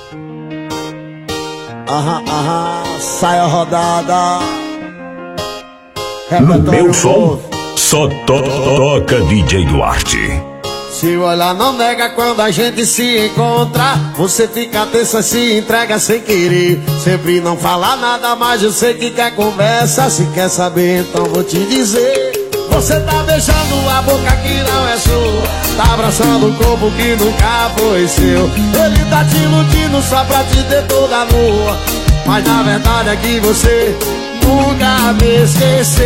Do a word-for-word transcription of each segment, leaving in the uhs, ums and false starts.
Aham, aham, sai a rodada. No meu som, só to toca D J Duarte. Se o olhar não nega quando a gente se encontra, você fica tensa, se entrega sem querer. Sempre não fala nada, mas eu sei que quer conversa. Se quer saber, então vou te dizer. Você tá beijando a boca que não é sua, tá abraçando o corpo que nunca foi seu. Ele tá te iludindo só pra te ter toda nua, mas na verdade é que você nunca me esqueceu.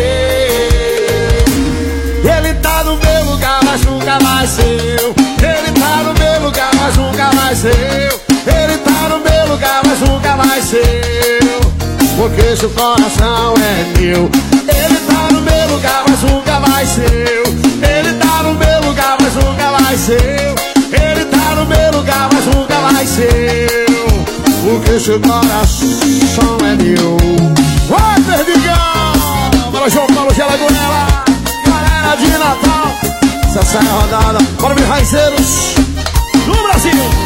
Ele tá no meu lugar, mas nunca vai ser eu. Ele tá no meu lugar, mas nunca vai ser eu. Ele tá no meu lugar, mas nunca vai ser eu, porque seu coração é meu. Ele tá no meu lugar, mas nunca vai ser eu. Ele tá no meu lugar, mas nunca vai ser eu. Ele tá no meu lugar, mas nunca vai ser eu, porque seu coração é meu. Vai, Perdigão! Bora, João Paulo de Alagoela, galera de Natal, essa é a rodada. Bora, meus raizeiros do Brasil.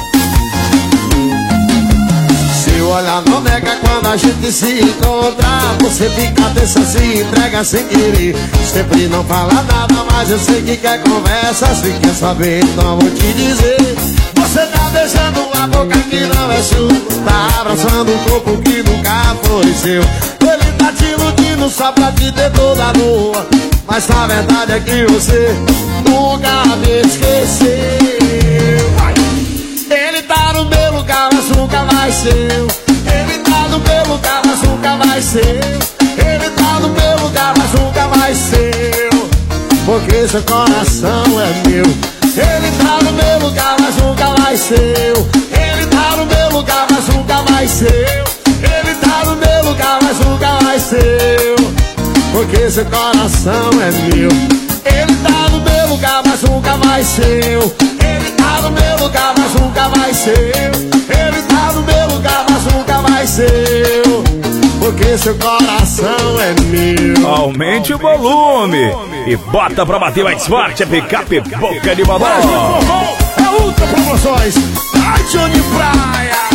Se o olhar não nega quando a gente se encontra, você fica tensa, se entrega sem querer. Sempre não fala nada, mas eu sei que quer conversa. Se quer saber, então vou te dizer. Você tá beijando a boca que não é sua, tá abraçando um corpo que nunca foi seu. Ele tá te iludindo só pra te ter toda nua, mas a verdade é que você nunca me esqueceu. Ele tá no meu lugar, mas nunca vai ser eu. Ele tá no meu lugar, mas nunca vai ser eu. Ele tá no meu lugar, mas nunca vai ser eu, porque seu coração é meu. Ele tá no meu lugar, mas nunca vai ser eu. Ele tá no meu lugar, mas nunca vai ser eu. Ele tá no meu lugar, mas nunca vai ser eu, porque seu coração é meu. Ele tá no meu lugar, mas nunca vai ser eu. Ele tá no meu lugar, mas nunca vai ser eu. Ele tá no meu lugar, mas nunca vai ser eu, porque seu coração é meu. Aumente o volume e bota pra bater mais forte a picape boca de babão. É Ultra Promoções. Ai, Johnny Praia.